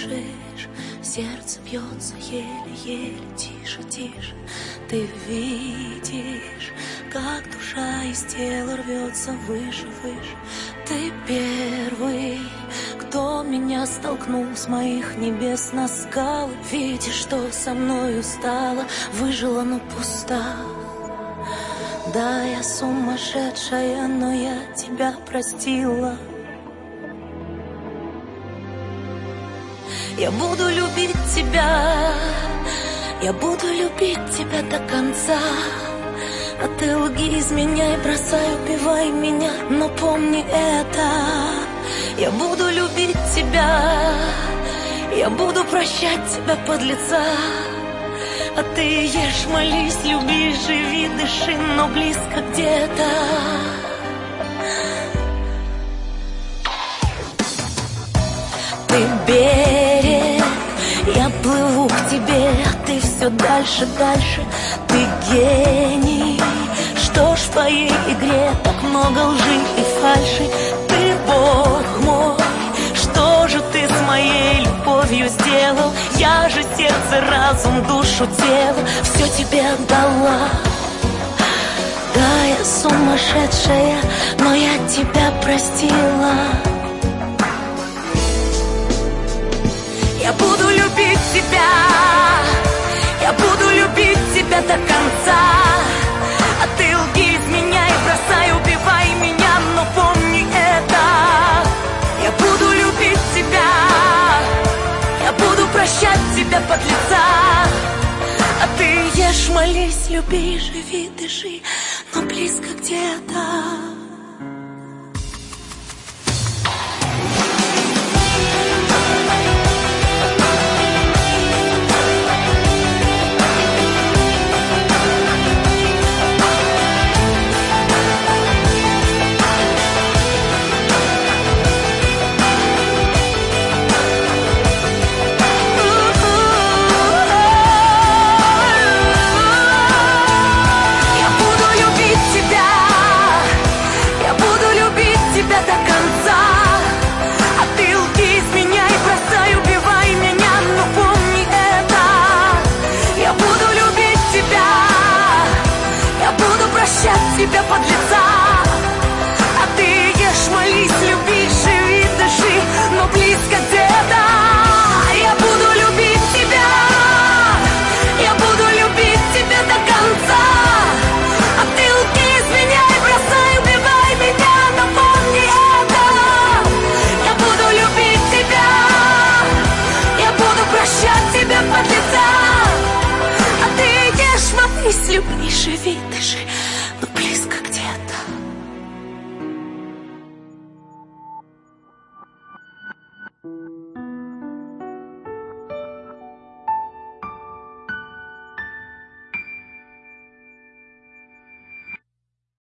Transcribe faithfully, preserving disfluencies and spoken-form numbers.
слышишь? Сердце бьется еле-еле, тише, тише. Ты видишь, как душа из тела рвется выше, выше. Ты первый, кто меня столкнул с моих небес на скалы. Видишь, что со мною стало, выжила, но пуста. Да, я сумасшедшая, но я тебя простила. Я буду любить тебя, я буду любить тебя до конца. А ты лги, изменяй, бросай, убивай меня, но помни это. Я буду любить тебя, я буду прощать тебя, подлеца. А ты ешь, молись, люби, живи, дыши, но близко где-то. Ты берег, я плыву к тебе, а ты все дальше, дальше. Ты гений, что ж в твоей игре так много лжи и фальши. Ты Бог мой, что же ты с моей любовью сделал? Я же сердце, разум, душу, тело все тебе отдала. Да, я сумасшедшая, но я тебя простила. Я буду любить тебя, я буду любить тебя до конца. А ты лги, изменяй, бросай, убивай меня, но помни это. Я буду любить тебя, я буду прощать тебя, подлеца. А ты ешь, молись, люби, живи, дыши, но близко где-то. Тебя, подлеца. А ты ешь, молись, люби, живи, дыши, но близко где-то. Я буду любить тебя, я буду любить тебя до конца. А ты лги, изменяй, бросай, убивай меня, но помни это. Я буду любить тебя, я буду прощать тебя, подлеца. А ты ешь, молись, люби, живи, дыши,